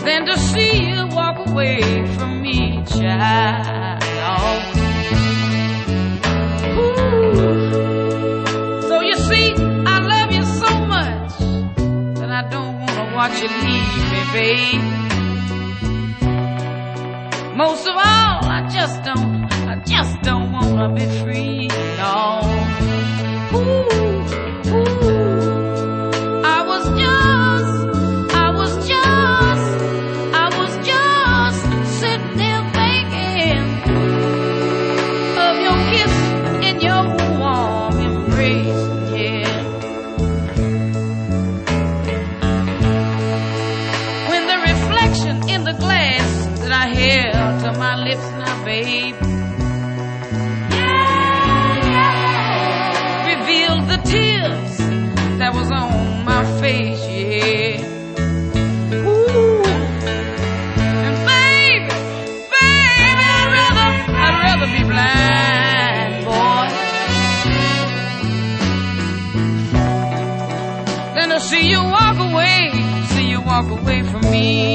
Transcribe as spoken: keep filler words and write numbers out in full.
than to see you walk away from me, child. Ooh. So you see, I love you so much that I don't want to watch you leave me, babe. Most of all, I just don't, I just don't want to be free, no. Ooh, ooh. I was just, I was just, I was just sitting there thinking of your kiss and your warm embrace, yeah. When the reflection in the glass that I held to my lips now, babe, yeah, yeah, revealed the tears that was on my face, yeah. Ooh. And baby, baby, I'd rather, I'd rather be blind, boy, than to see you walk away, see you walk away from me.